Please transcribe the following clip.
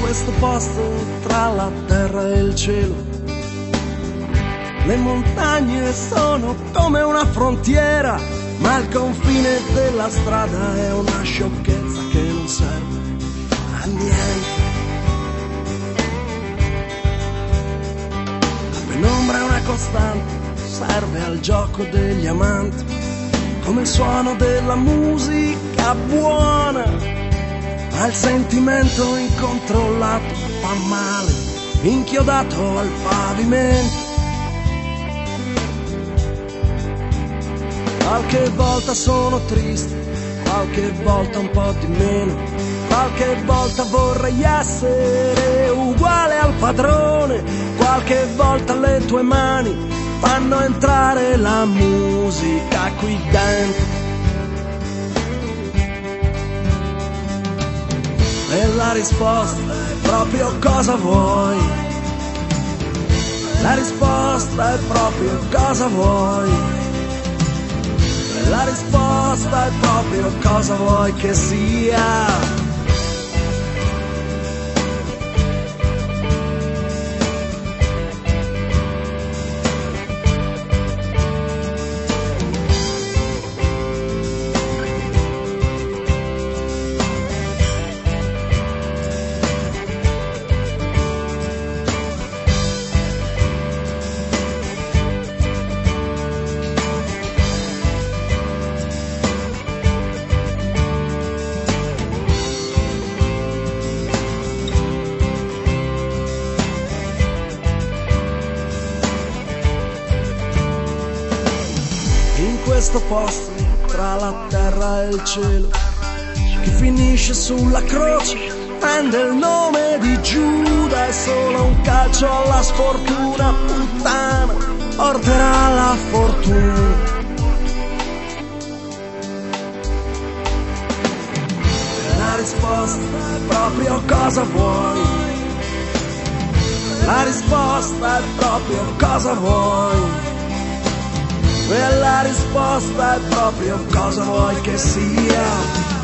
questo posto tra la terra e il cielo. Le montagne sono come una frontiera, ma il confine della strada è una sciocchezza che non serve a niente. La penombra è una costante, serve al gioco degli amanti, come il suono della musica buona, ma il sentimento incontrollato fa male, inchiodato al pavimento. Qualche volta sono triste, qualche volta un po' di meno, qualche volta vorrei essere uguale al padrone, qualche volta le tue mani fanno entrare la musica qui dentro. E la risposta è proprio cosa vuoi. La risposta è proprio cosa vuoi. E la risposta è proprio cosa vuoi che sia. In questo posto tra la terra e il cielo, che finisce sulla croce, prende il nome di Giuda, è solo un calcio alla sfortuna, puttana, porterà la fortuna. La risposta è proprio cosa vuoi. La risposta è proprio cosa vuoi. E la risposta è proprio cosa vuoi che sia.